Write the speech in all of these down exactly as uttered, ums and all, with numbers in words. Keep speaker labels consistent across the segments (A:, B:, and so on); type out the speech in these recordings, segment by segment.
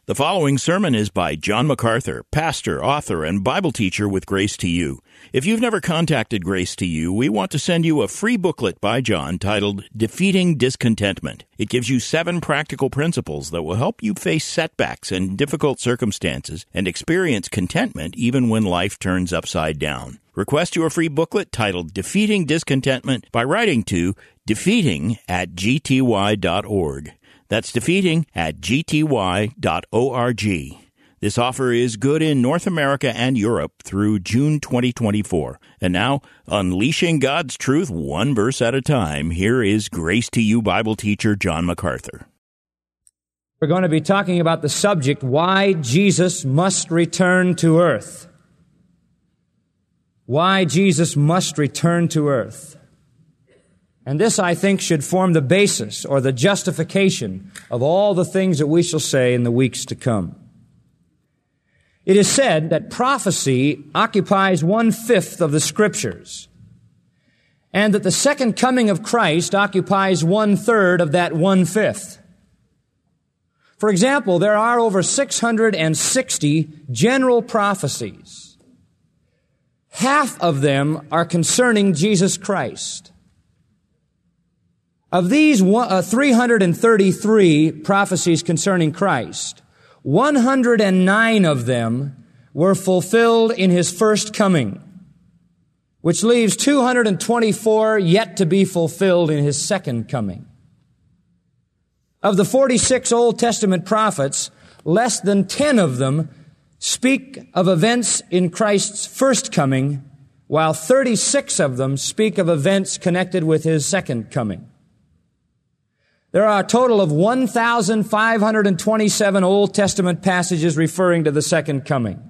A: The following sermon is by John MacArthur, pastor, author, and Bible teacher with Grace to You. If you've never contacted Grace to You, we want to send you a free booklet by John titled Defeating Discontentment. It gives you seven practical principles that will help you face setbacks and difficult circumstances and experience contentment even when life turns upside down. Request your free booklet titled Defeating Discontentment by writing to defeating at g t y dot org. That's defeating at g t y dot org. This offer is good in North America and Europe through June twenty twenty-four. And now, unleashing God's truth one verse at a time, here is Grace to You Bible teacher John MacArthur.
B: We're going to be talking about the subject, why Jesus must return to earth. Why Jesus must return to earth. And this, I think, should form the basis or the justification of all the things that we shall say in the weeks to come. It is said that prophecy occupies one-fifth of the Scriptures, and that the second coming of Christ occupies one-third of that one-fifth. For example, there are over six hundred sixty general prophecies. Half of them are concerning Jesus Christ. Of these three hundred thirty-three prophecies concerning Christ, one hundred nine of them were fulfilled in His first coming, which leaves two hundred twenty-four yet to be fulfilled in His second coming. Of the forty-six Old Testament prophets, less than ten of them speak of events in Christ's first coming, while thirty-six of them speak of events connected with His second coming. There are a total of one thousand five hundred twenty-seven Old Testament passages referring to the second coming.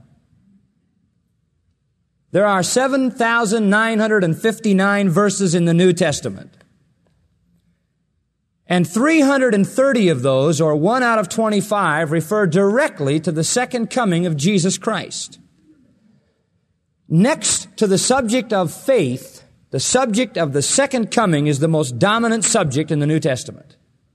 B: There are seven thousand nine hundred fifty-nine verses in the New Testament. And three hundred thirty of those, or one out of twenty-five, refer directly to the second coming of Jesus Christ. Next to the subject of faith, the subject of the second coming is the most dominant subject in the New Testament.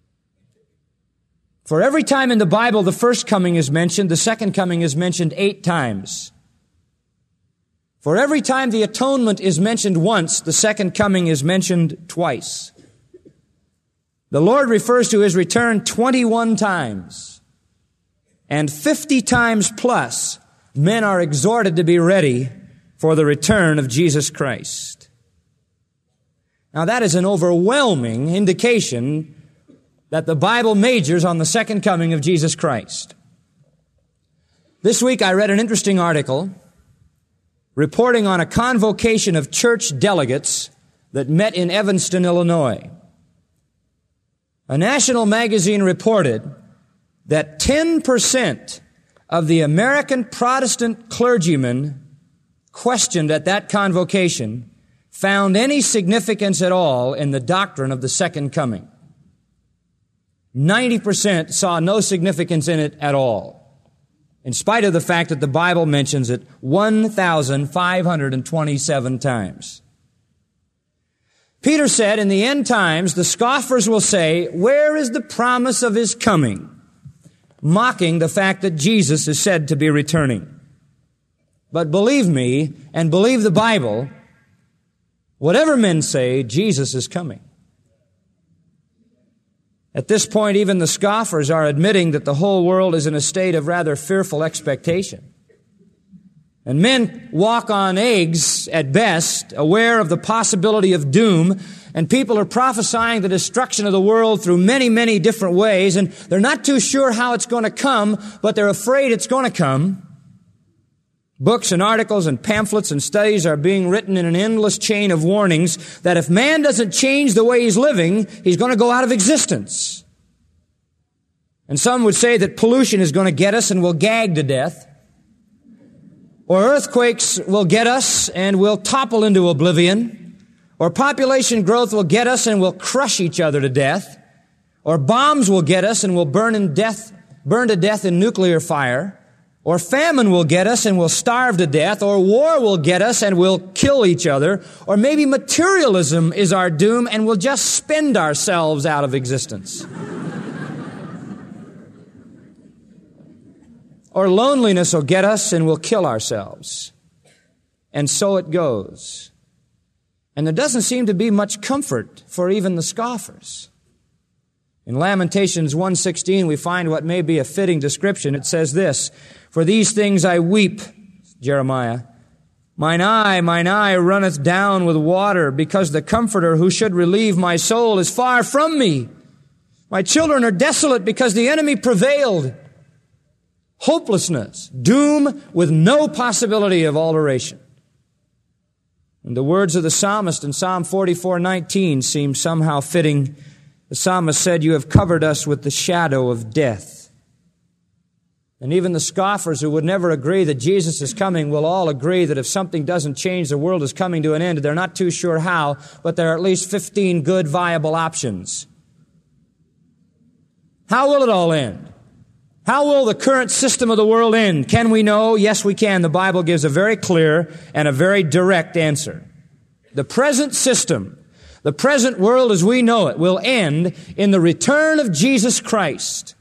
B: For every time in the Bible the first coming is mentioned, the second coming is mentioned eight times. For every time the atonement is mentioned once, the second coming is mentioned twice. The Lord refers to His return twenty-one times. And fifty times plus, men are exhorted to be ready for the return of Jesus Christ. Now that is an overwhelming indication that the Bible majors on the second coming of Jesus Christ. This week I read an interesting article reporting on a convocation of church delegates that met in Evanston, Illinois. A national magazine reported that ten percent of the American Protestant clergymen questioned at that convocation found any significance at all in the doctrine of the second coming. ninety percent saw no significance in it at all, in spite of the fact that the Bible mentions it one thousand five hundred twenty-seven times. Peter said, in the end times, the scoffers will say, "Where is the promise of His coming?" mocking the fact that Jesus is said to be returning. But believe me, and believe the Bible, whatever men say, Jesus is coming. At this point, even the scoffers are admitting that the whole world is in a state of rather fearful expectation. And men walk on eggs at best, aware of the possibility of doom, and people are prophesying the destruction of the world through many, many different ways, and they're not too sure how it's going to come, but they're afraid it's going to come. Books and articles and pamphlets and studies are being written in an endless chain of warnings that if man doesn't change the way he's living, he's going to go out of existence. And some would say that pollution is going to get us and we'll gag to death. Or earthquakes will get us and we'll topple into oblivion. Or population growth will get us and we'll crush each other to death. Or bombs will get us and we'll burn in death, burn to death in nuclear fire. Or famine will get us and we'll starve to death. Or war will get us and we'll kill each other. Or maybe materialism is our doom and we'll just spend ourselves out of existence. or loneliness will get us and we'll kill ourselves. And so it goes. And there doesn't seem to be much comfort for even the scoffers. In Lamentations one sixteen, we find what may be a fitting description. It says this, "For these things I weep," Jeremiah, "mine eye, mine eye runneth down with water, because the Comforter who should relieve my soul is far from me. My children are desolate because the enemy prevailed." Hopelessness, doom with no possibility of alteration. And the words of the psalmist in Psalm forty-four nineteen seem somehow fitting. The psalmist said, "You have covered us with the shadow of death." And even the scoffers who would never agree that Jesus is coming will all agree that if something doesn't change, the world is coming to an end. They're not too sure how, but there are at least fifteen good, viable options. How will it all end? How will the current system of the world end? Can we know? Yes, we can. The Bible gives a very clear and a very direct answer. The present system, the present world as we know it, will end in the return of Jesus Christ.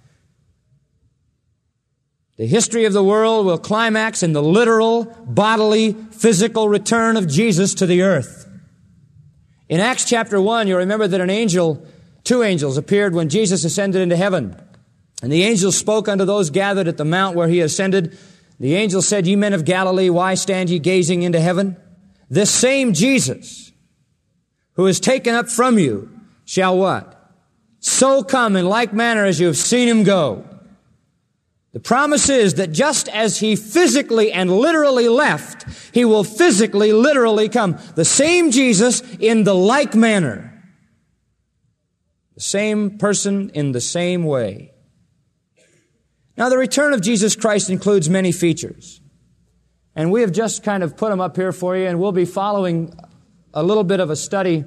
B: The history of the world will climax in the literal, bodily, physical return of Jesus to the earth. In Acts chapter one, you'll remember that an angel, two angels appeared when Jesus ascended into heaven. And the angels spoke unto those gathered at the mount where he ascended. The angel said, "Ye men of Galilee, why stand ye gazing into heaven? This same Jesus, who is taken up from you, shall" what? "So come in like manner as you have seen him go." The promise is that just as he physically and literally left, he will physically, literally come. The same Jesus in the like manner. The same person in the same way. Now, the return of Jesus Christ includes many features. And we have just kind of put them up here for you, and we'll be following a little bit of a study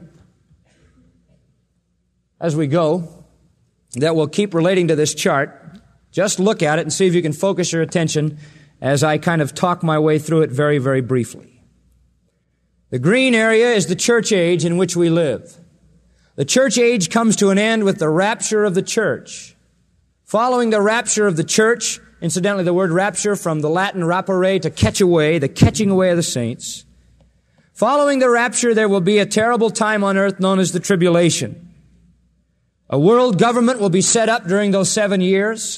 B: as we go that will keep relating to this chart. Just look at it and see if you can focus your attention as I kind of talk my way through it very, very briefly. The green area is the church age in which we live. The church age comes to an end with the rapture of the church. Following the rapture of the church, incidentally, the word rapture from the Latin rapere, to catch away, the catching away of the saints. Following the rapture, there will be a terrible time on earth known as the tribulation. A world government will be set up during those seven years.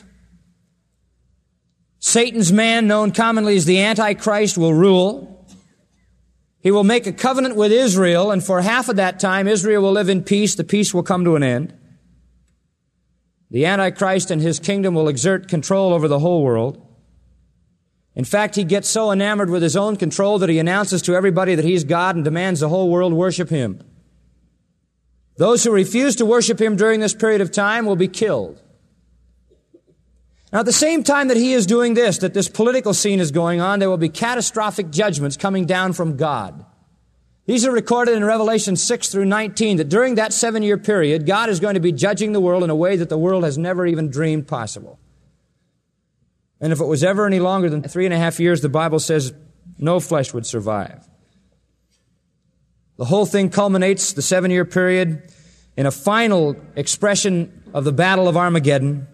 B: Satan's man, known commonly as the Antichrist, will rule. He will make a covenant with Israel, and for half of that time, Israel will live in peace. The peace will come to an end. The Antichrist and his kingdom will exert control over the whole world. In fact, he gets so enamored with his own control that he announces to everybody that he's God and demands the whole world worship him. Those who refuse to worship him during this period of time will be killed. Now, at the same time that he is doing this, that this political scene is going on, there will be catastrophic judgments coming down from God. These are recorded in Revelation six through nineteen, that during that seven-year period, God is going to be judging the world in a way that the world has never even dreamed possible. And if it was ever any longer than three and a half years, the Bible says no flesh would survive. The whole thing culminates, the seven-year period, in a final expression of the Battle of Armageddon.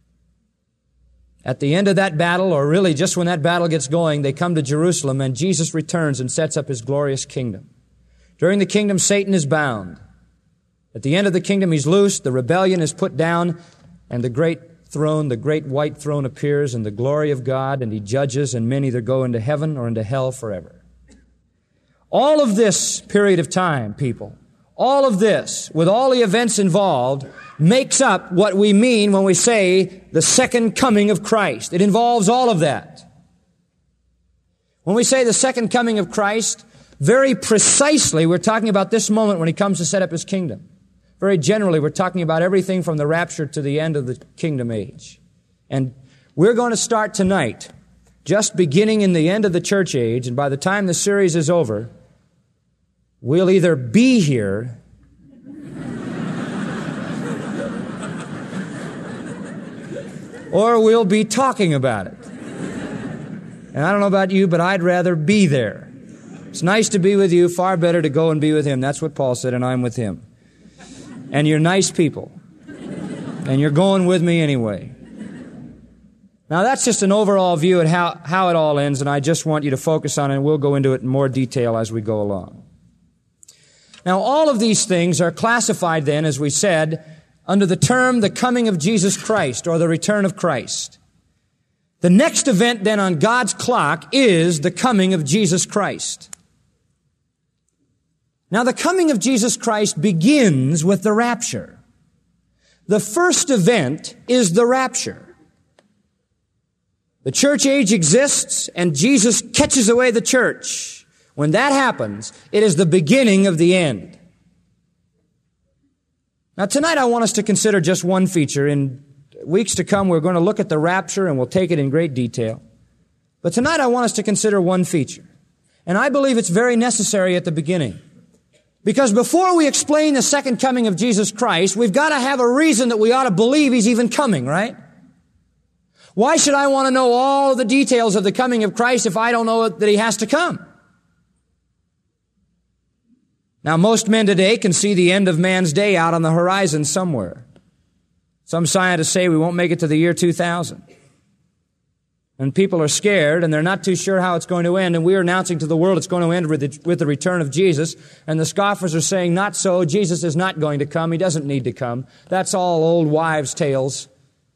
B: At the end of that battle, or really just when that battle gets going, they come to Jerusalem, and Jesus returns and sets up his glorious kingdom. During the kingdom, Satan is bound. At the end of the kingdom, he's loosed, the rebellion is put down, and the great throne, the great white throne appears in the glory of God, and he judges, and men either go into heaven or into hell forever. All of this period of time, people, all of this, with all the events involved, makes up what we mean when we say the second coming of Christ. It involves all of that. When we say the second coming of Christ, very precisely, we're talking about this moment when he comes to set up his kingdom. Very generally, we're talking about everything from the rapture to the end of the kingdom age. And we're going to start tonight, just beginning in the end of the church age, and by the time the series is over, we'll either be here or we'll be talking about it. And I don't know about you, but I'd rather be there. It's nice to be with you, far better to go and be with him. That's what Paul said, and I'm with him. And you're nice people. And you're going with me anyway. Now, that's just an overall view at how, how it all ends, and I just want you to focus on it, and we'll go into it in more detail as we go along. Now, all of these things are classified then, as we said, under the term the coming of Jesus Christ, or the return of Christ. The next event then on God's clock is the coming of Jesus Christ. Now, the coming of Jesus Christ begins with the rapture. The first event is the rapture. The church age exists, and Jesus catches away the church. When that happens, it is the beginning of the end. Now, tonight I want us to consider just one feature. In weeks to come, we're going to look at the rapture, and we'll take it in great detail. But tonight I want us to consider one feature. And I believe it's very necessary at the beginning. Because before we explain the second coming of Jesus Christ, we've got to have a reason that we ought to believe He's even coming, right? Why should I want to know all the details of the coming of Christ if I don't know that He has to come? Now, most men today can see the end of man's day out on the horizon somewhere. Some scientists say we won't make it to the year two thousand. And people are scared, and they're not too sure how it's going to end, and we are announcing to the world it's going to end with the, with the return of Jesus, and the scoffers are saying, not so, Jesus is not going to come, He doesn't need to come. That's all old wives' tales.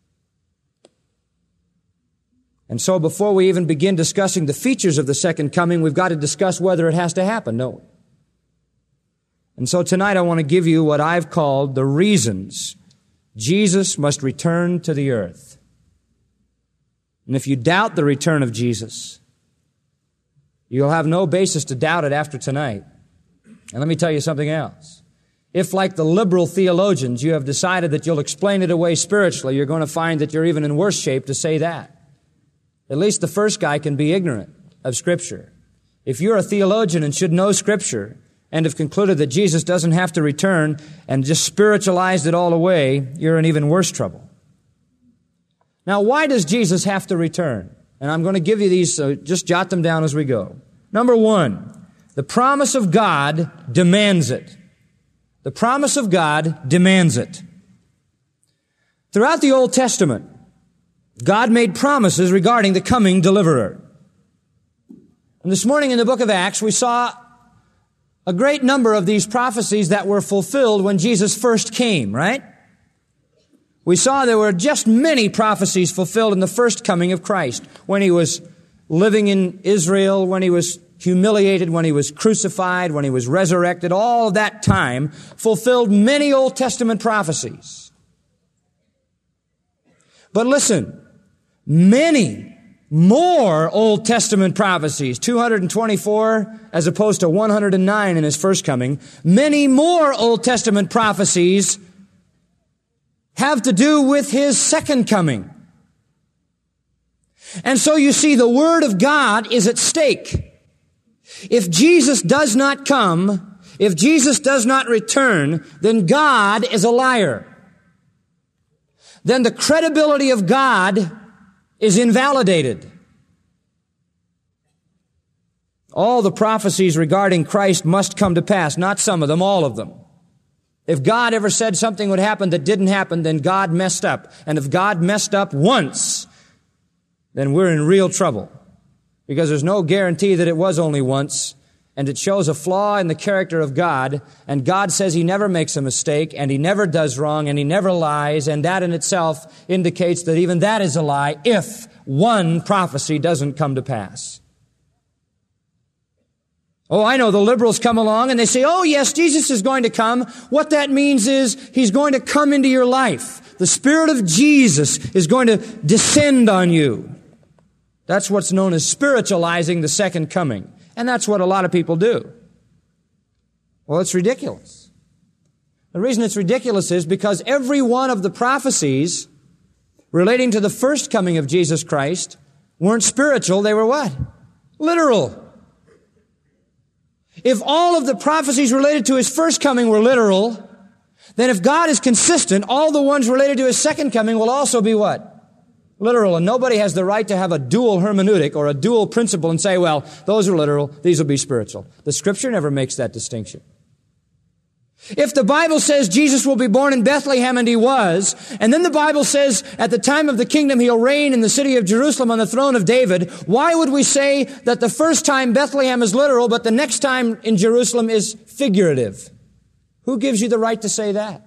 B: And so before we even begin discussing the features of the second coming, we've got to discuss whether it has to happen, don't we? And so tonight I want to give you what I've called the reasons Jesus must return to the earth. And if you doubt the return of Jesus, you'll have no basis to doubt it after tonight. And let me tell you something else. If, like the liberal theologians, you have decided that you'll explain it away spiritually, you're going to find that you're even in worse shape to say that. At least the first guy can be ignorant of Scripture. If you're a theologian and should know Scripture and have concluded that Jesus doesn't have to return and just spiritualized it all away, you're in even worse trouble. Now, why does Jesus have to return? And I'm going to give you these, so just jot them down as we go. Number one, the promise of God demands it. The promise of God demands it. Throughout the Old Testament, God made promises regarding the coming deliverer. And this morning in the book of Acts, we saw a great number of these prophecies that were fulfilled when Jesus first came, right? We saw there were just many prophecies fulfilled in the first coming of Christ, when He was living in Israel, when He was humiliated, when He was crucified, when He was resurrected. All of that time fulfilled many Old Testament prophecies. But listen, many more Old Testament prophecies, two hundred twenty-four as opposed to one hundred nine in His first coming, many more Old Testament prophecies have to do with His second coming. And so you see, the Word of God is at stake. If Jesus does not come, if Jesus does not return, then God is a liar. Then the credibility of God is invalidated. All the prophecies regarding Christ must come to pass, not some of them, all of them. If God ever said something would happen that didn't happen, then God messed up. And if God messed up once, then we're in real trouble. Because there's no guarantee that it was only once. And it shows a flaw in the character of God. And God says He never makes a mistake, and He never does wrong, and He never lies. And that in itself indicates that even that is a lie if one prophecy doesn't come to pass. Oh, I know the liberals come along and they say, oh yes, Jesus is going to come. What that means is He's going to come into your life. The Spirit of Jesus is going to descend on you. That's what's known as spiritualizing the second coming. And that's what a lot of people do. Well, it's ridiculous. The reason it's ridiculous is because every one of the prophecies relating to the first coming of Jesus Christ weren't spiritual, they were what? Literal. If all of the prophecies related to His first coming were literal, then if God is consistent, all the ones related to His second coming will also be what? Literal. And nobody has the right to have a dual hermeneutic or a dual principle and say, well, those are literal, these will be spiritual. The Scripture never makes that distinction. If the Bible says Jesus will be born in Bethlehem, and he was, and then the Bible says at the time of the kingdom he'll reign in the city of Jerusalem on the throne of David, why would we say that the first time Bethlehem is literal, but the next time in Jerusalem is figurative? Who gives you the right to say that?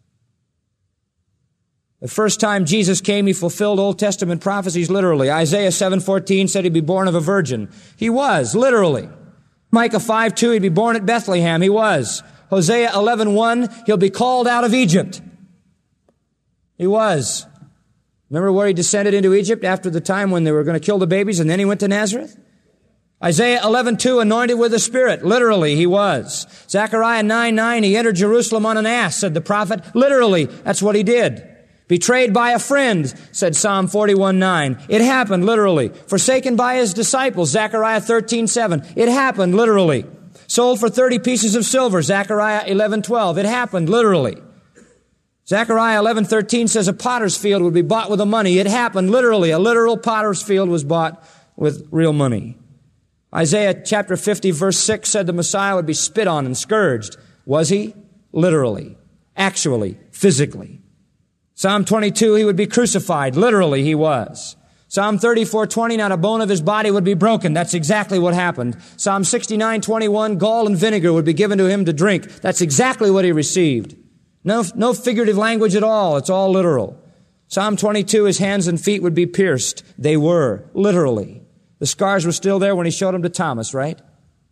B: The first time Jesus came, he fulfilled Old Testament prophecies literally. Isaiah seven fourteen said he'd be born of a virgin. He was, literally. Micah five two, he'd be born at Bethlehem. He was. Hosea eleven one, he'll be called out of Egypt. He was. Remember where he descended into Egypt after the time when they were going to kill the babies, and then he went to Nazareth? Isaiah eleven two, anointed with the Spirit. Literally, he was. Zechariah nine nine, he entered Jerusalem on an ass, said the prophet. Literally, that's what he did. Betrayed by a friend, said Psalm forty-one nine. It happened, literally. Forsaken by his disciples, Zechariah thirteen seven. It happened, literally. Sold for thirty pieces of silver, Zechariah eleven twelve. It happened, literally. Zechariah eleven thirteen says a potter's field would be bought with the money. It happened, literally. A literal potter's field was bought with real money. Isaiah chapter fifty verse six said the Messiah would be spit on and scourged. Was he? Literally. Actually. Physically. Psalm twenty-two, he would be crucified. Literally, he was. Psalm thirty-four twenty, not a bone of his body would be broken. That's exactly what happened. Psalm sixty-nine twenty-one, gall and vinegar would be given to him to drink. That's exactly what he received. No, no figurative language at all. It's all literal. Psalm twenty-two, his hands and feet would be pierced. They were, literally. The scars were still there when he showed them to Thomas, right?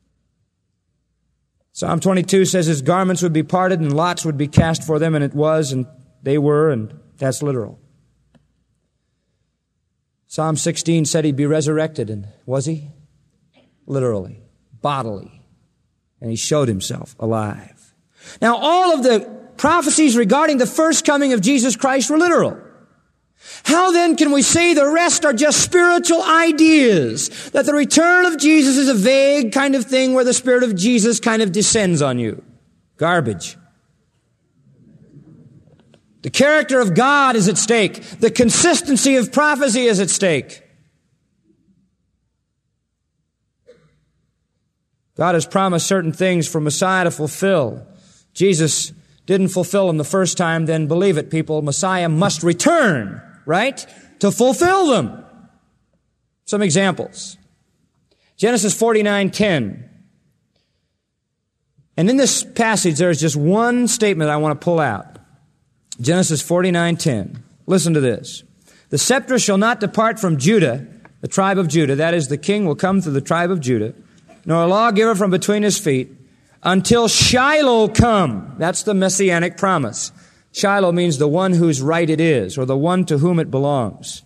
B: Psalm twenty-two says his garments would be parted and lots would be cast for them, and it was, and they were, and that's literal. Psalm sixteen said he'd be resurrected, and was he? Literally, bodily. And he showed himself alive. Now, all of the prophecies regarding the first coming of Jesus Christ were literal. How then can we say the rest are just spiritual ideas? That the return of Jesus is a vague kind of thing where the Spirit of Jesus kind of descends on you? Garbage. The character of God is at stake. The consistency of prophecy is at stake. God has promised certain things for Messiah to fulfill. Jesus didn't fulfill them the first time, then believe it, people. Messiah must return, right? To fulfill them. Some examples. Genesis forty-nine ten. And in this passage, there is just one statement I want to pull out. Genesis forty-nine ten. Listen to this. The scepter shall not depart from Judah, the tribe of Judah. That is, the king will come through the tribe of Judah, nor a lawgiver from between his feet, until Shiloh come. That's the messianic promise. Shiloh means the one whose right it is, or the one to whom it belongs.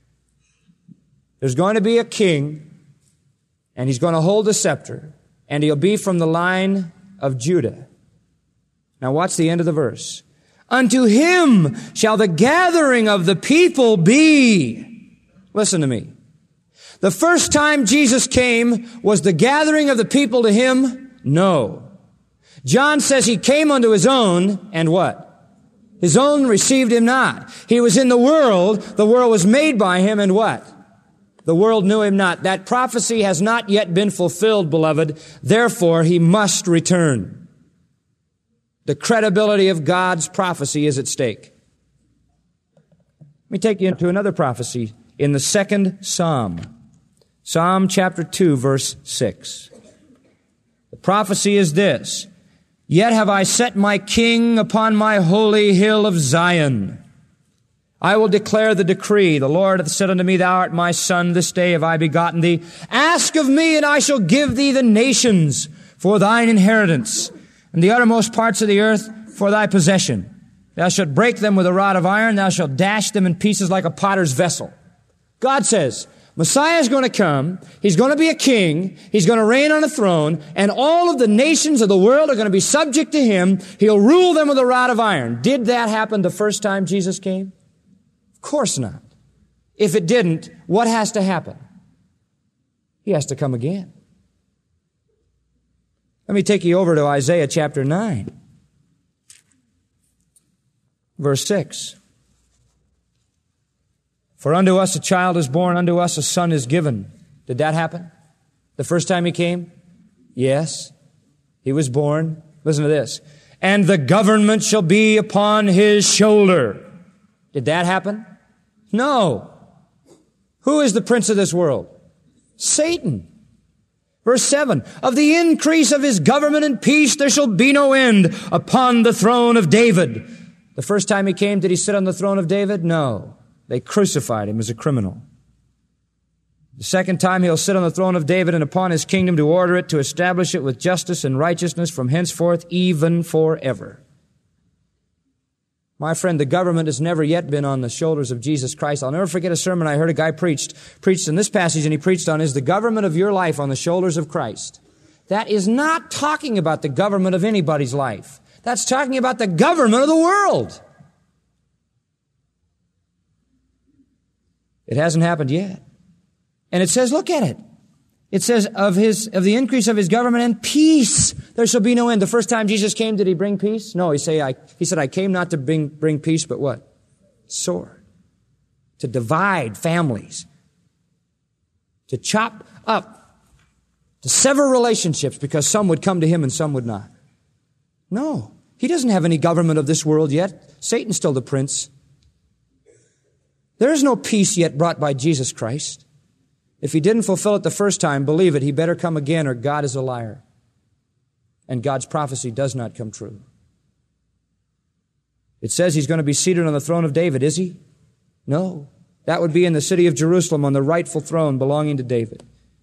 B: There's going to be a king, and he's going to hold the scepter, and he'll be from the line of Judah. Now watch the end of the verse. Unto him shall the gathering of the people be. Listen to me. The first time Jesus came, was the gathering of the people to him? No. John says he came unto his own, and what? His own received him not. He was in the world, the world was made by him, and what? The world knew him not. That prophecy has not yet been fulfilled, beloved. Therefore, he must return. The credibility of God's prophecy is at stake. Let me take you into another prophecy in the second Psalm. Psalm chapter two, verse six. The prophecy is this: Yet have I set my king upon my holy hill of Zion. I will declare the decree. The Lord hath said unto me, Thou art my son, this day have I begotten thee. Ask of me, and I shall give thee the nations for thine inheritance, and the uttermost parts of the earth for thy possession. Thou shalt break them with a rod of iron. Thou shalt dash them in pieces like a potter's vessel. God says, Messiah is going to come. He's going to be a king. He's going to reign on a throne. And all of the nations of the world are going to be subject to him. He'll rule them with a rod of iron. Did that happen the first time Jesus came? Of course not. If it didn't, what has to happen? He has to come again. Let me take you over to Isaiah chapter nine, verse six. For unto us a child is born, unto us a son is given. Did that happen? The first time he came? Yes. He was born. Listen to this. and the government shall be upon his shoulder. Did that happen? No. Who is the prince of this world? Satan. Verse seven, of the increase of his government and peace there shall be no end upon the throne of David. The first time he came, did he sit on the throne of David? No. They crucified him as a criminal. The second time he'll sit on the throne of David and upon his kingdom to order it, to establish it with justice and righteousness from henceforth, even forever. My friend, the government has never yet been on the shoulders of Jesus Christ. I'll never forget a sermon I heard a guy preached, preached in this passage, and he preached on, is the government of your life on the shoulders of Christ? That is not talking about the government of anybody's life. That's talking about the government of the world. It hasn't happened yet. And it says, look at it. It says, of his, of the increase of his government and peace, there shall be no end. The first time Jesus came, did he bring peace? No, he say, I, he said, I came not to bring, bring peace, but what? Sword. To divide families. To chop up. To sever relationships because some would come to him and some would not. No. He doesn't have any government of this world yet. Satan's still the prince. There is no peace yet brought by Jesus Christ. If he didn't fulfill it the first time, believe it, he better come again or God is a liar. And God's prophecy does not come true. It says he's going to be seated on the throne of David, is he? No. That would be in the city of Jerusalem on the rightful throne belonging to David.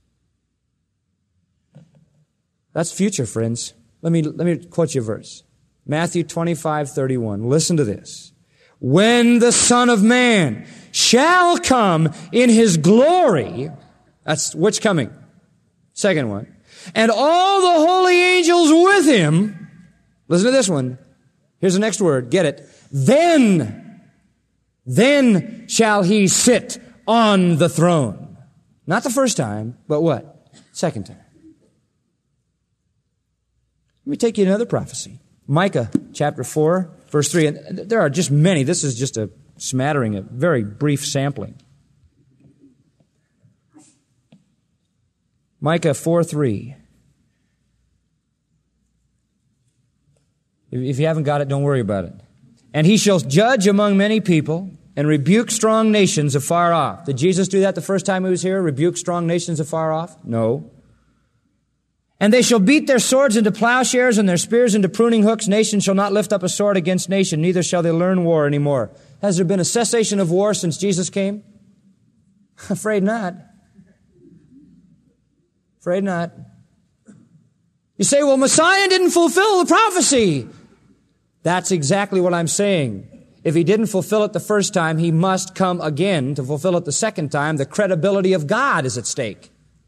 B: That's future, friends. Let me, let me quote you a verse. Matthew twenty-five thirty-one. Listen to this. When the Son of Man shall come in his glory, that's which coming? Second one. And all the holy angels with him, listen to this one. Here's the next word. Get it. Then, then shall he sit on the throne. Not the first time, but what? Second time. Let me take you to another prophecy. Micah chapter four, verse three. And there are just many. This is just a smattering, a very brief sampling. Micah four three. If you haven't got it, don't worry about it. And he shall judge among many people and rebuke strong nations afar off. Did Jesus do that the first time he was here? Rebuke strong nations afar off? No. And they shall beat their swords into plowshares and their spears into pruning hooks. Nation shall not lift up a sword against nation, neither shall they learn war anymore. Has there been a cessation of war since Jesus came? Afraid not. Afraid not. You say, well, Messiah didn't fulfill the prophecy. That's exactly what I'm saying. If he didn't fulfill it the first time, he must come again to fulfill it the second time. The credibility of God is at stake.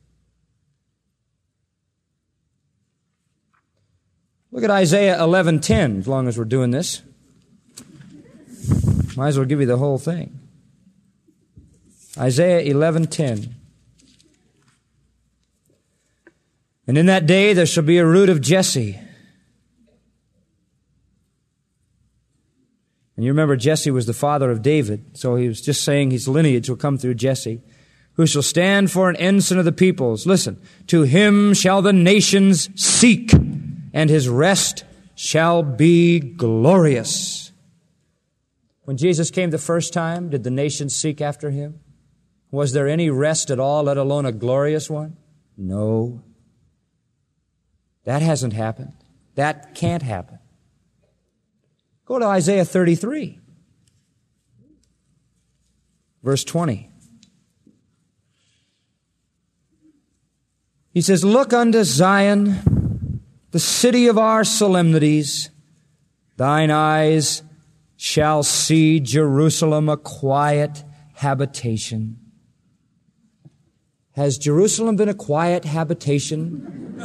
B: Look at Isaiah eleven ten, as long as we're doing this. Might as well give you the whole thing. Isaiah eleven ten. And in that day there shall be a root of Jesse. And you remember Jesse was the father of David, so he was just saying his lineage will come through Jesse, who shall stand for an ensign of the peoples. Listen, to him shall the nations seek, and his rest shall be glorious. When Jesus came the first time, did the nations seek after him? Was there any rest at all, let alone a glorious one? No. That hasn't happened. That can't happen. Go to Isaiah thirty-three, verse twenty. He says, look unto Zion, the city of our solemnities. Thine eyes shall see Jerusalem a quiet habitation. Has Jerusalem been a quiet habitation?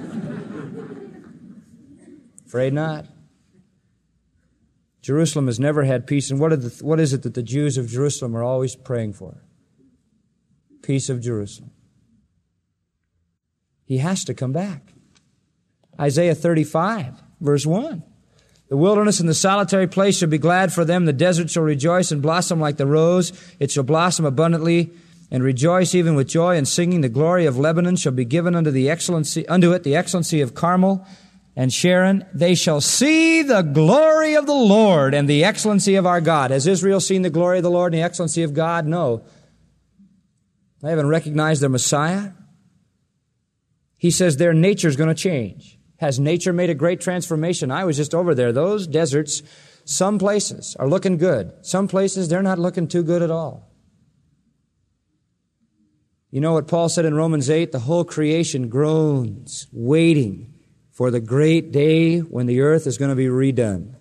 B: Afraid not. Jerusalem has never had peace. And what, are the, what is it that the Jews of Jerusalem are always praying for? Peace of Jerusalem. He has to come back. Isaiah thirty-five, verse one. The wilderness and the solitary place shall be glad for them. The desert shall rejoice and blossom like the rose. It shall blossom abundantly and rejoice even with joy and singing. The glory of Lebanon shall be given unto the excellency, unto it the excellency of Carmel. and Sharon, they shall see the glory of the Lord and the excellency of our God. Has Israel seen the glory of the Lord and the excellency of God? No. They haven't recognized their Messiah. He says their nature is going to change. Has nature made a great transformation? I was just over there. Those deserts, some places are looking good. Some places, they're not looking too good at all. You know what Paul said in Romans eight? The whole creation groans, waiting for the great day when the earth is going to be redone.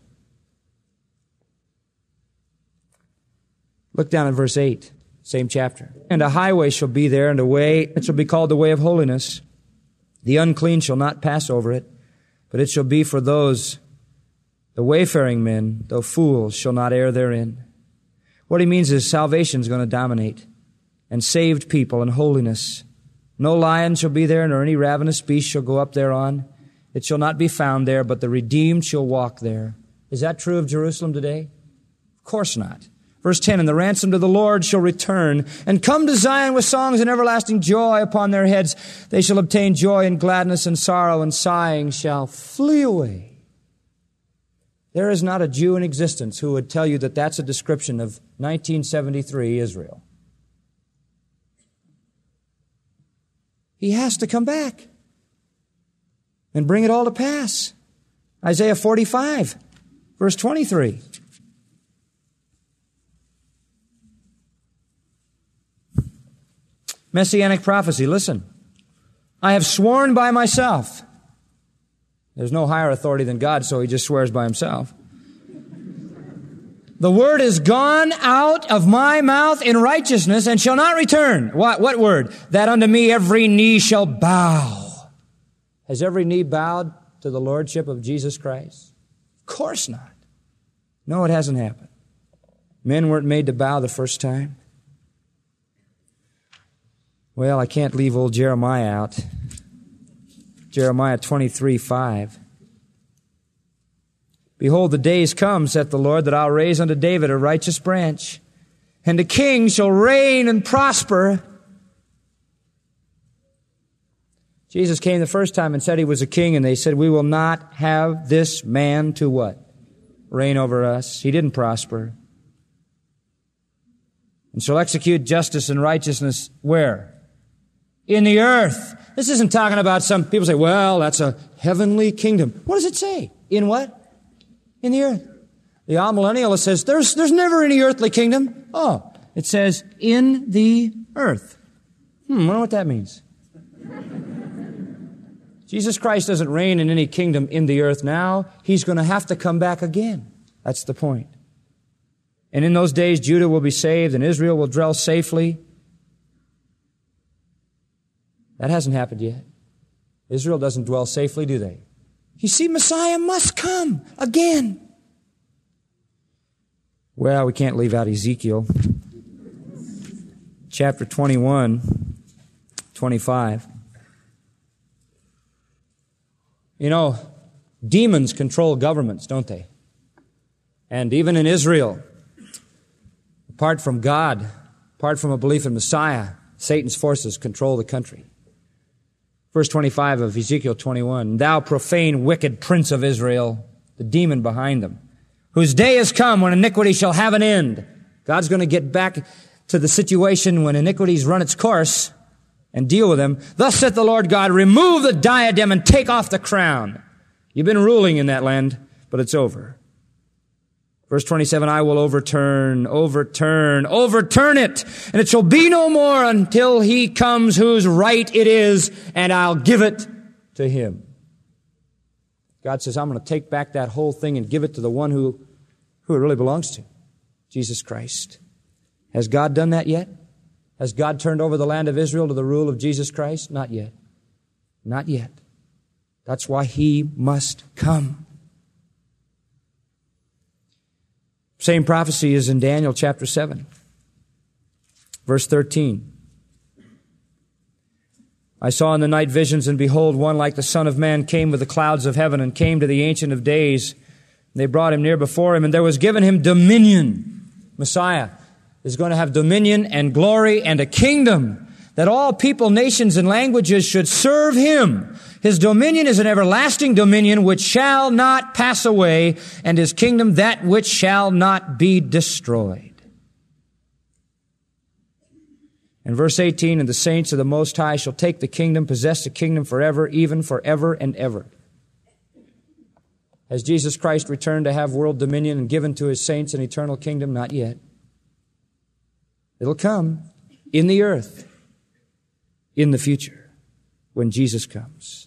B: Look down at verse eight, same chapter. And a highway shall be there, and a way, it shall be called the way of holiness. The unclean shall not pass over it, but it shall be for those, the wayfaring men, though fools, shall not err therein. What he means is salvation is going to dominate, and saved people and holiness. No lion shall be there, nor any ravenous beast shall go up thereon. It shall not be found there, but the redeemed shall walk there. Is that true of Jerusalem today? Of course not. Verse ten, and the ransomed of the Lord shall return, and come to Zion with songs and everlasting joy upon their heads. They shall obtain joy and gladness, and sorrow and sighing shall flee away. There is not a Jew in existence who would tell you that that's a description of nineteen seventy-three Israel. He has to come back and bring it all to pass. Isaiah forty-five, verse twenty-three. Messianic prophecy, listen. I have sworn by myself. There's no higher authority than God, so he just swears by himself. The word is gone out of my mouth in righteousness and shall not return. What, what word? That unto me every knee shall bow. Has every knee bowed to the lordship of Jesus Christ? Of course not. No, it hasn't happened. Men weren't made to bow the first time. Well, I can't leave old Jeremiah out. Jeremiah twenty-three, five. Behold, the days come, saith the Lord, that I'll raise unto David a righteous branch, and a king shall reign and prosper. Jesus came the first time and said he was a king, and they said, we will not have this man to what? Reign over us. He didn't prosper. And shall execute justice and righteousness where? In the earth. This isn't talking about some, people say, well, that's a heavenly kingdom. What does it say? In what? In the earth. The amillennialist says, there's, there's never any earthly kingdom. Oh, it says, in the earth. Hmm, I wonder what that means. Jesus Christ doesn't reign in any kingdom in the earth now. He's going to have to come back again. That's the point. And in those days, Judah will be saved and Israel will dwell safely. That hasn't happened yet. Israel doesn't dwell safely, do they? You see, Messiah must come again. Well, we can't leave out Ezekiel. Chapter twenty-one, twenty-five. You know, demons control governments, don't they? And even in Israel, apart from God, apart from a belief in Messiah, Satan's forces control the country. Verse twenty-five of Ezekiel twenty-one, thou profane, wicked prince of Israel, the demon behind them, whose day has come when iniquity shall have an end. God's going to get back to the situation when iniquity's run its course and deal with them. Thus saith the Lord God, remove the diadem and take off the crown. You've been ruling in that land, but it's over. Verse twenty-seven, I will overturn, overturn, overturn it, and it shall be no more until he comes whose right it is, and I'll give it to him. God says, I'm going to take back that whole thing and give it to the one who, who it really belongs to, Jesus Christ. Has God done that yet? Has God turned over the land of Israel to the rule of Jesus Christ? Not yet. Not yet. That's why he must come. Same prophecy is in Daniel chapter seven, verse thirteen. I saw in the night visions, and behold, one like the Son of Man came with the clouds of heaven and came to the Ancient of Days. They brought him near before him, and there was given him dominion. Messiah is going to have dominion and glory and a kingdom that all people, nations, and languages should serve him. His dominion is an everlasting dominion which shall not pass away, and His kingdom that which shall not be destroyed. In verse eighteen, and the saints of the Most High shall take the kingdom, possess the kingdom forever, even forever and ever. Has Jesus Christ returned to have world dominion and given to His saints an eternal kingdom? Not yet. It'll come in the earth, in the future, when Jesus comes.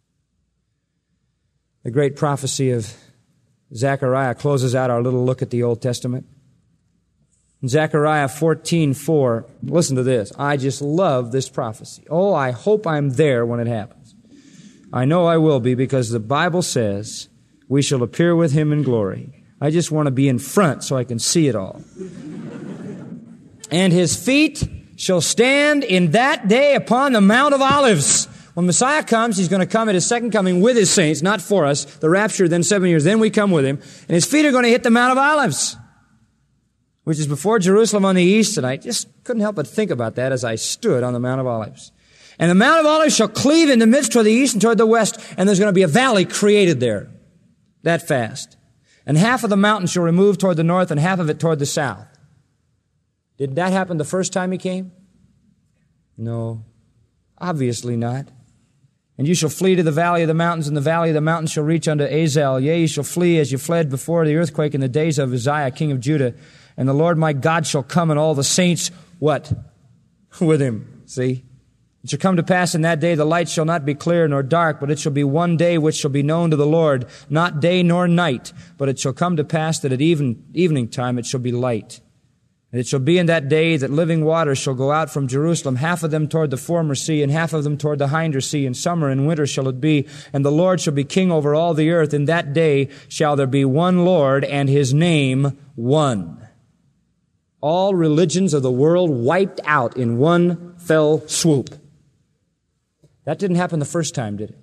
B: The great prophecy of Zechariah closes out our little look at the Old Testament. In Zechariah fourteen four, listen to this. I just love this prophecy. Oh, I hope I'm there when it happens. I know I will be, because the Bible says we shall appear with Him in glory. I just want to be in front so I can see it all. And His feet shall stand in that day upon the Mount of Olives. When Messiah comes, He's going to come at His second coming with His saints, not for us. The rapture, then seven years, then we come with Him. And His feet are going to hit the Mount of Olives, which is before Jerusalem on the east. And I just couldn't help but think about that as I stood on the Mount of Olives. And the Mount of Olives shall cleave in the midst toward the east and toward the west, and there's going to be a valley created there. That fast. And half of the mountain shall remove toward the north and half of it toward the south. Did that happen the first time He came? No. Obviously not. And you shall flee to the valley of the mountains, and the valley of the mountains shall reach unto Azel. Yea, you shall flee as you fled before the earthquake in the days of Uzziah, king of Judah. And the Lord my God shall come, and all the saints, what? With Him. See? It shall come to pass in that day the light shall not be clear nor dark, but it shall be one day which shall be known to the Lord, not day nor night. But it shall come to pass that at even, evening time it shall be light. And it shall be in that day that living waters shall go out from Jerusalem, half of them toward the former sea, and half of them toward the hinder sea. In summer and winter shall it be. And the Lord shall be king over all the earth. In that day shall there be one Lord, and His name one. All religions of the world wiped out in one fell swoop. That didn't happen the first time, did it?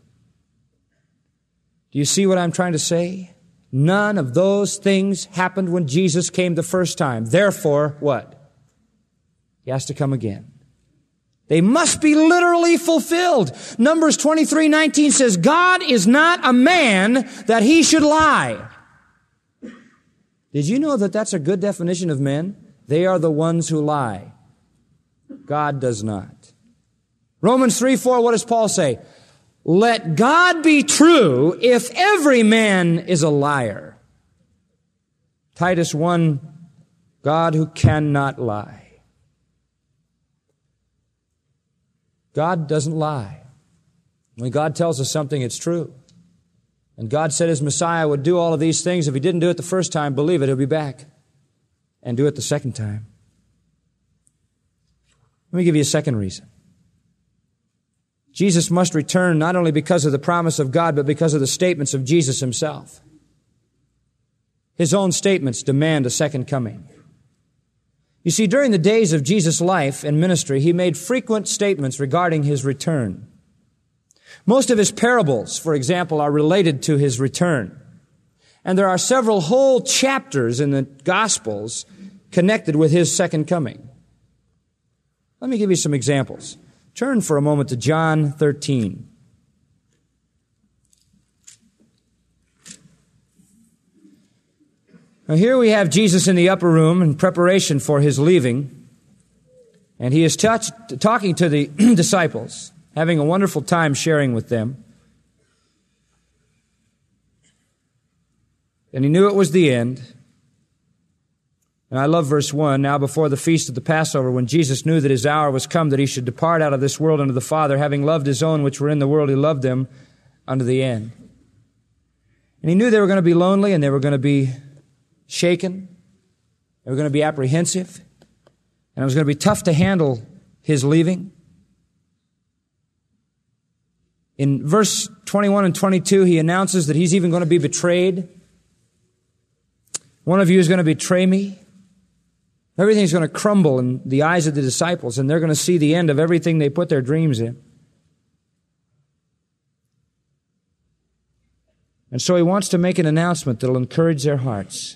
B: Do you see what I'm trying to say? None of those things happened when Jesus came the first time. Therefore, what? He has to come again. They must be literally fulfilled. Numbers twenty-three nineteen says, God is not a man that He should lie. Did you know that that's a good definition of men? They are the ones who lie. God does not. Romans three four, what does Paul say? Let God be true if every man is a liar. Titus one, God who cannot lie. God doesn't lie. When God tells us something, it's true. And God said His Messiah would do all of these things. If He didn't do it the first time, believe it, He'll be back and do it the second time. Let me give you a second reason. Jesus must return not only because of the promise of God, but because of the statements of Jesus Himself. His own statements demand a second coming. You see, during the days of Jesus' life and ministry, He made frequent statements regarding His return. Most of His parables, for example, are related to His return. And there are several whole chapters in the Gospels connected with His second coming. Let me give you some examples. Turn for a moment to John thirteen. Now here we have Jesus in the upper room in preparation for His leaving. And He is touched, talking to the disciples, having a wonderful time sharing with them. And He knew it was the end. And I love verse one. Now before the feast of the Passover, when Jesus knew that His hour was come, that He should depart out of this world unto the Father, having loved His own which were in the world, He loved them unto the end. And He knew they were going to be lonely, and they were going to be shaken. They were going to be apprehensive. And it was going to be tough to handle His leaving. In verse twenty-one and twenty-two, He announces that He's even going to be betrayed. One of you is going to betray me. Everything's going to crumble in the eyes of the disciples, and they're going to see the end of everything they put their dreams in. And so He wants to make an announcement that will encourage their hearts.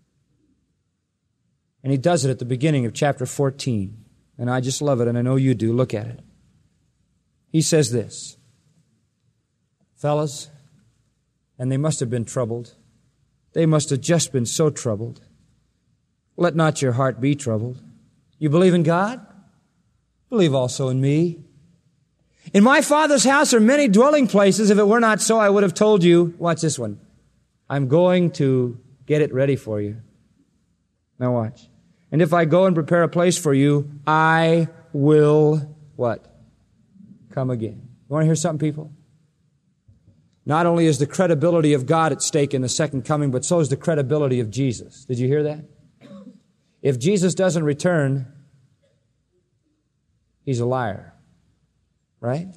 B: And He does it at the beginning of chapter fourteen. And I just love it, and I know you do. Look at it. He says this. Fellas, and they must have been troubled. They must have just been so troubled. Let not your heart be troubled. You believe in God? Believe also in me. In my Father's house are many dwelling places. If it were not so, I would have told you. Watch this one. I'm going to get it ready for you. Now watch. And if I go and prepare a place for you, I will, what? Come again. You want to hear something, people? Not only is the credibility of God at stake in the second coming, but so is the credibility of Jesus. Did you hear that? If Jesus doesn't return, he's a liar. Right?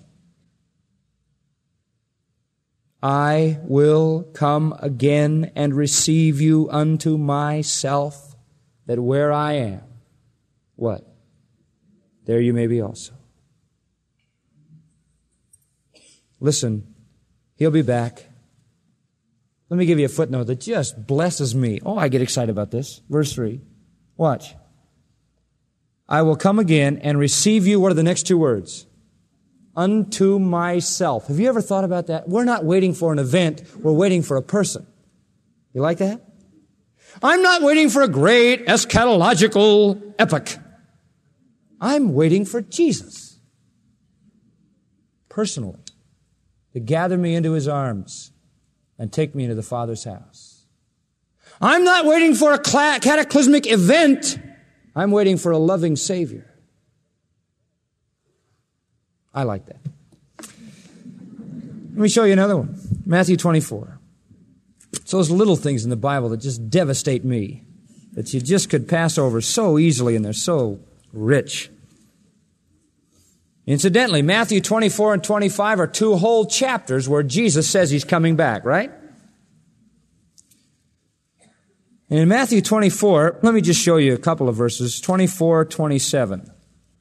B: I will come again and receive you unto myself, that where I am, what? There you may be also. Listen, he'll be back. Let me give you a footnote that just blesses me. Oh, I get excited about this. Verse three. Watch. I will come again and receive you. What are the next two words? Unto myself. Have you ever thought about that? We're not waiting for an event. We're waiting for a person. You like that? I'm not waiting for a great eschatological epoch. I'm waiting for Jesus. Personally. To gather me into His arms and take me into the Father's house. I'm not waiting for a cataclysmic event. I'm waiting for a loving Savior. I like that. Let me show you another one. Matthew twenty-four. It's those little things in the Bible that just devastate me, that you just could pass over so easily, and they're so rich. Incidentally, Matthew twenty-four and twenty-five are two whole chapters where Jesus says He's coming back, right? And in Matthew twenty-four, let me just show you a couple of verses, twenty-four, twenty-seven.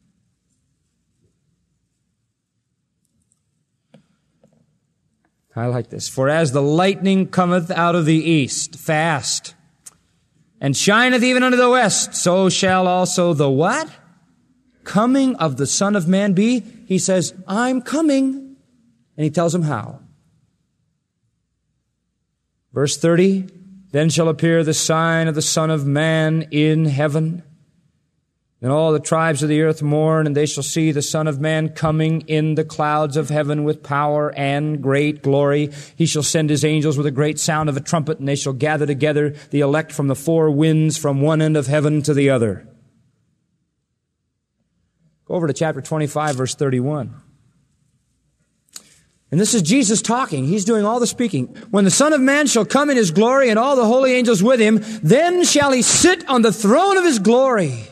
B: I like this. For as the lightning cometh out of the east, fast, and shineth even unto the west, so shall also the what? Coming of the Son of Man be. He says, I'm coming. And He tells him how. Verse thirty, then shall appear the sign of the Son of Man in heaven. Then all the tribes of the earth mourn, and they shall see the Son of Man coming in the clouds of heaven with power and great glory. He shall send His angels with a great sound of a trumpet, and they shall gather together the elect from the four winds, from one end of heaven to the other. Go over to chapter twenty-five, verse thirty-one. And this is Jesus talking. He's doing all the speaking. When the Son of Man shall come in His glory, and all the holy angels with Him, then shall He sit on the throne of His glory.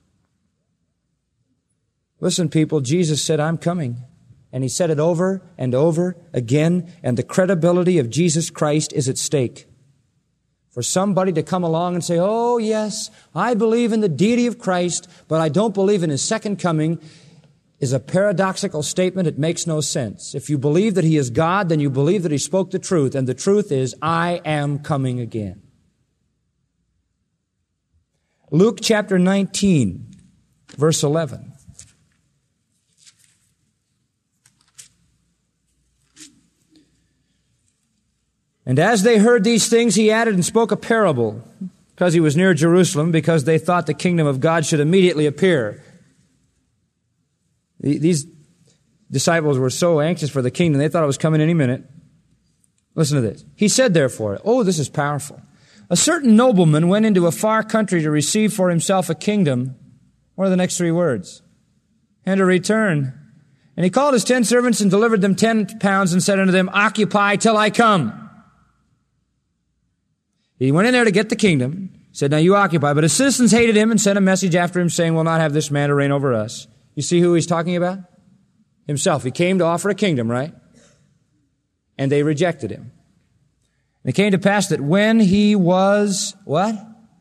B: Listen, people, Jesus said, I'm coming. And He said it over and over again, and the credibility of Jesus Christ is at stake. For somebody to come along and say, oh, yes, I believe in the deity of Christ, but I don't believe in His second coming, is a paradoxical statement. It makes no sense. If you believe that He is God, then you believe that He spoke the truth, and the truth is, I am coming again. Luke chapter nineteen, verse eleven. And as they heard these things, He added and spoke a parable, because He was near Jerusalem, because they thought the kingdom of God should immediately appear. These disciples were so anxious for the kingdom, they thought it was coming any minute. Listen to this. He said, therefore, oh, this is powerful. A certain nobleman went into a far country to receive for himself a kingdom. What are the next three words? And to return. And he called his ten servants and delivered them ten pounds and said unto them, occupy till I come. He went in there to get the kingdom, said, now you occupy. But his citizens hated him and sent a message after him saying, we'll not have this man to reign over us. You see who he's talking about? Himself. He came to offer a kingdom, right? And they rejected him. And it came to pass that when he was, what?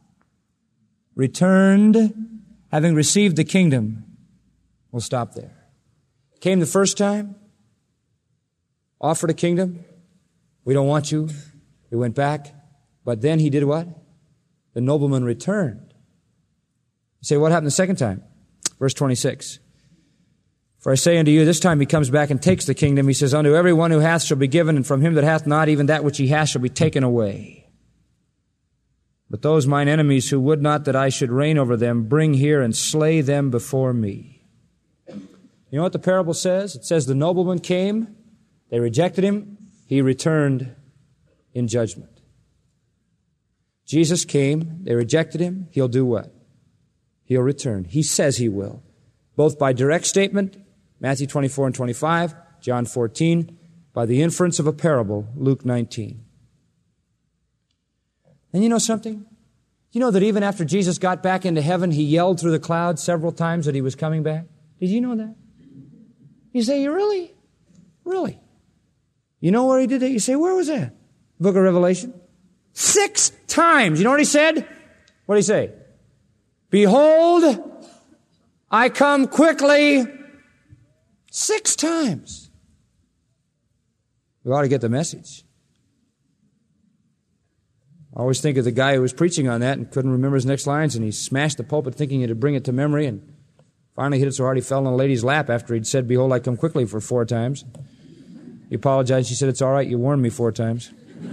B: Returned, having received the kingdom. We'll stop there. Came the first time, offered a kingdom. We don't want you. He went back. But then he did what? The nobleman returned. You say, what happened the second time? Verse twenty-six. For For I say unto you, this time he comes back and takes the kingdom. He says, unto every one who hath shall be given, and from him that hath not, even that which he hath shall be taken away. But those mine enemies who would not that I should reign over them, bring here and slay them before me. You know what the parable says? It says the nobleman came, they rejected him, he returned in judgment. Jesus came, they rejected him, he'll do what? He'll return. He says he will. Both by direct statement, Matthew twenty-four and twenty-five, John fourteen, by the inference of a parable, Luke nineteen. And you know something? You know that even after Jesus got back into heaven, he yelled through the clouds several times that he was coming back? Did you know that? You say, really? Really? You know where he did that? You say, where was that? Book of Revelation? Six times. You know what he said? What did he say? Behold, I come quickly. Six times. We ought to get the message. I always think of the guy who was preaching on that and couldn't remember his next lines, and he smashed the pulpit thinking it'd bring it to memory, and finally hit it so hard he fell on a lady's lap after he'd said, behold, I come quickly for four times. He apologized. She said, it's all right, you warned me four times.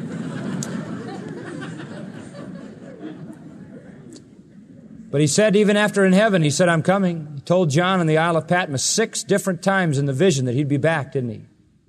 B: But he said, even after in heaven, he said, I'm coming. He told John in the Isle of Patmos six different times in the vision that he'd be back, didn't he?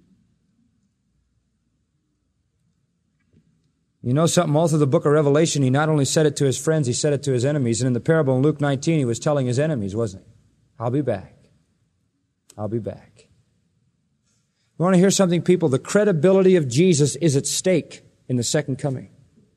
B: You know something? All through the book of Revelation, he not only said it to his friends, he said it to his enemies. And in the parable in Luke nineteen, he was telling his enemies, wasn't he? I'll be back. I'll be back. You want to hear something, people? The credibility of Jesus is at stake in the second coming.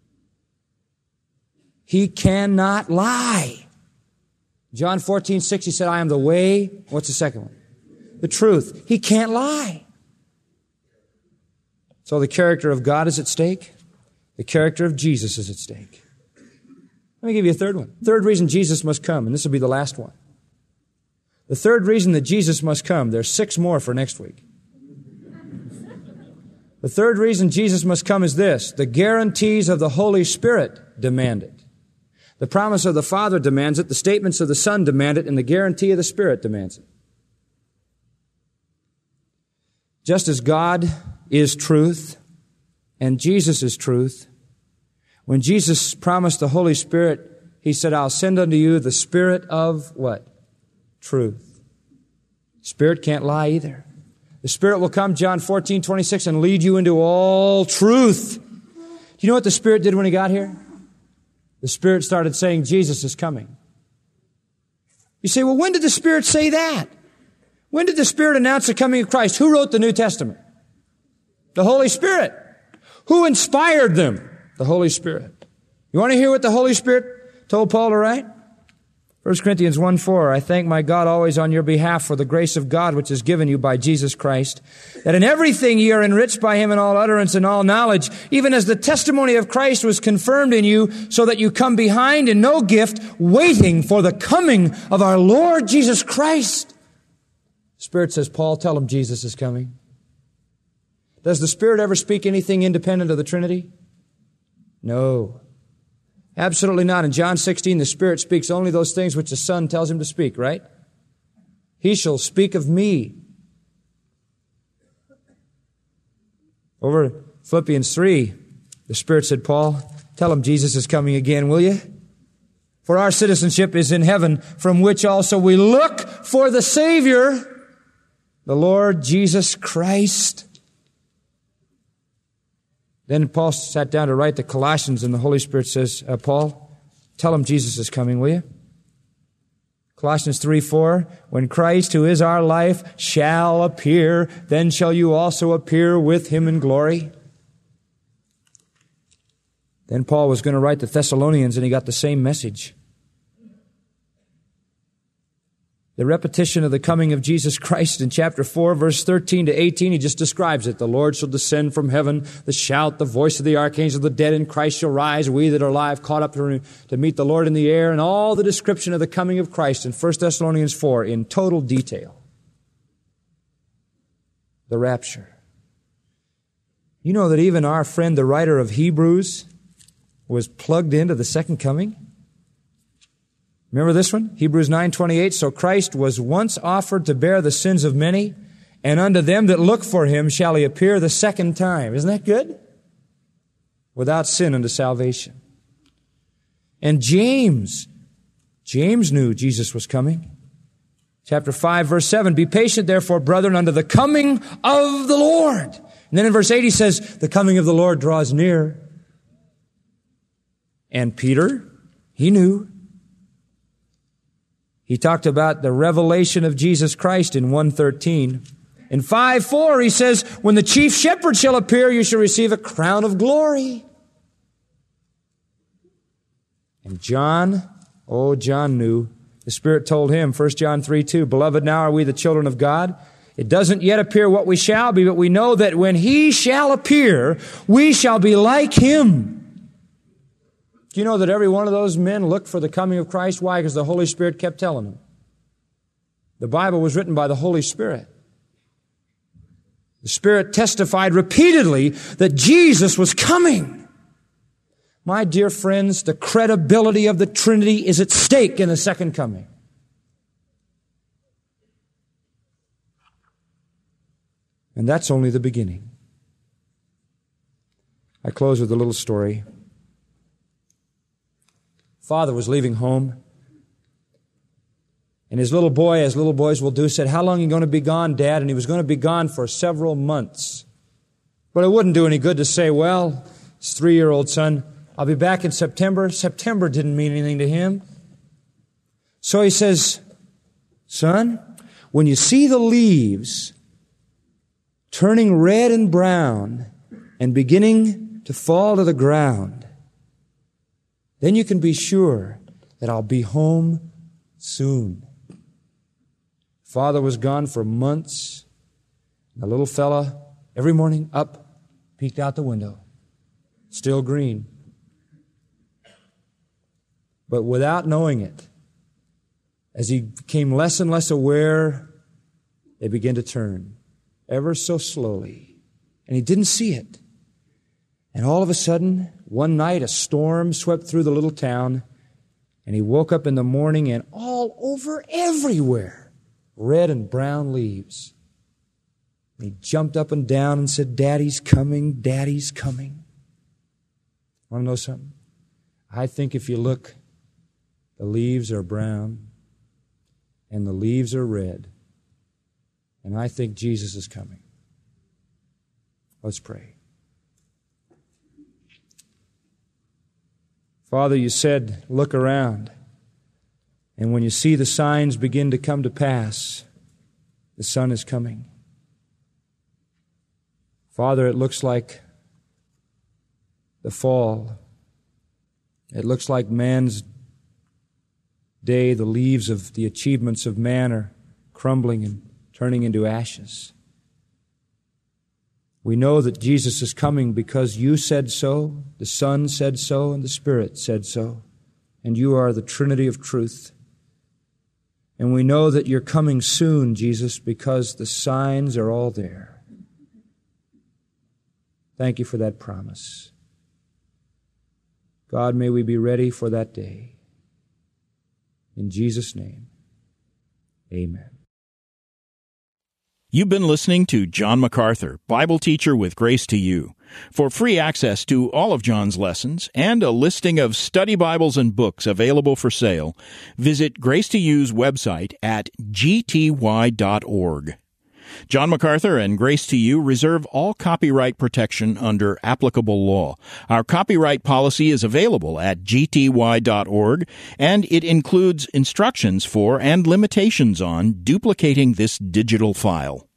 B: He cannot lie. John fourteen six, he said, I am the way. What's the second one? The truth. He can't lie. So the character of God is at stake. The character of Jesus is at stake. Let me give you a third one. Third reason Jesus must come, and this will be the last one. The third reason that Jesus must come, there's six more for next week. The third reason Jesus must come is this: the guarantees of the Holy Spirit demand it. The promise of the Father demands it, the statements of the Son demand it, and the guarantee of the Spirit demands it. Just as God is truth and Jesus is truth, when Jesus promised the Holy Spirit, He said, I'll send unto you the Spirit of what? Truth. Spirit can't lie either. The Spirit will come, John fourteen twenty-six, and lead you into all truth. Do you know what the Spirit did when He got here? The Spirit started saying, Jesus is coming. You say, well, when did the Spirit say that? When did the Spirit announce the coming of Christ? Who wrote the New Testament? The Holy Spirit. Who inspired them? The Holy Spirit. You want to hear what the Holy Spirit told Paul to write? First Corinthians one four, I thank my God always on your behalf for the grace of God which is given you by Jesus Christ, that in everything ye are enriched by Him in all utterance and all knowledge, even as the testimony of Christ was confirmed in you, so that you come behind in no gift, waiting for the coming of our Lord Jesus Christ. Spirit says, Paul, tell him Jesus is coming. Does the Spirit ever speak anything independent of the Trinity? No. Absolutely not. In John sixteen, the Spirit speaks only those things which the Son tells Him to speak, right? He shall speak of me. Over Philippians three, the Spirit said, Paul, tell him Jesus is coming again, will you? For our citizenship is in heaven, from which also we look for the Savior, the Lord Jesus Christ. Then Paul sat down to write the Colossians, and the Holy Spirit says, uh, Paul, tell him Jesus is coming, will you? Colossians three four, when Christ, who is our life, shall appear, then shall you also appear with Him in glory. Then Paul was going to write the Thessalonians, and he got the same message. The repetition of the coming of Jesus Christ in chapter four, verse thirteen to eighteen, he just describes it. The Lord shall descend from heaven, the shout, the voice of the archangel, the dead in Christ shall rise, we that are alive caught up to, to meet the Lord in the air, and all the description of the coming of Christ in First Thessalonians four in total detail. The rapture. You know that even our friend, the writer of Hebrews, was plugged into the second coming? Remember this one? Hebrews nine twenty-eight, so Christ was once offered to bear the sins of many, and unto them that look for him shall he appear the second time. Isn't that good? Without sin unto salvation. And James, James knew Jesus was coming. Chapter five, verse seven, be patient therefore, brethren, unto the coming of the Lord. And then in verse eight he says, the coming of the Lord draws near. And Peter, he knew. He talked about the revelation of Jesus Christ in one thirteen. In five four he says, when the chief shepherd shall appear, you shall receive a crown of glory. And John, oh, John knew. The Spirit told him, First John three two, beloved, now are we the children of God. It doesn't yet appear what we shall be, but we know that when he shall appear, we shall be like him. Do you know that every one of those men looked for the coming of Christ? Why? Because the Holy Spirit kept telling them. The Bible was written by the Holy Spirit. The Spirit testified repeatedly that Jesus was coming. My dear friends, the credibility of the Trinity is at stake in the second coming. And that's only the beginning. I close with a little story. Father was leaving home, and his little boy, as little boys will do, said, how long are you going to be gone, Dad? And he was going to be gone for several months. But it wouldn't do any good to say, well, his three-year-old son, I'll be back in September. September didn't mean anything to him. So he says, son, when you see the leaves turning red and brown and beginning to fall to the ground, then you can be sure that I'll be home soon. Father was gone for months. The little fella, every morning up, peeked out the window. Still green. But without knowing it, as he became less and less aware, they began to turn ever so slowly. And he didn't see it. And all of a sudden, one night, a storm swept through the little town, and he woke up in the morning, and all over everywhere, red and brown leaves. And he jumped up and down and said, Daddy's coming, Daddy's coming. Want to know something? I think if you look, the leaves are brown, and the leaves are red, and I think Jesus is coming. Let's pray. Father, you said, look around, and when you see the signs begin to come to pass, the Son is coming. Father, it looks like the fall. It looks like man's day, the leaves of the achievements of man are crumbling and turning into ashes. We know that Jesus is coming because you said so, the Son said so, and the Spirit said so. And you are the Trinity of truth. And we know that you're coming soon, Jesus, because the signs are all there. Thank you for that promise. God, may we be ready for that day. In Jesus' name, amen.
A: You've been listening to John MacArthur, Bible teacher with Grace to You. For free access to all of John's lessons and a listing of study Bibles and books available for sale, visit Grace to You's website at g t y dot org. John MacArthur and Grace to You reserve all copyright protection under applicable law. Our copyright policy is available at g t y dot org, and it includes instructions for and limitations on duplicating this digital file.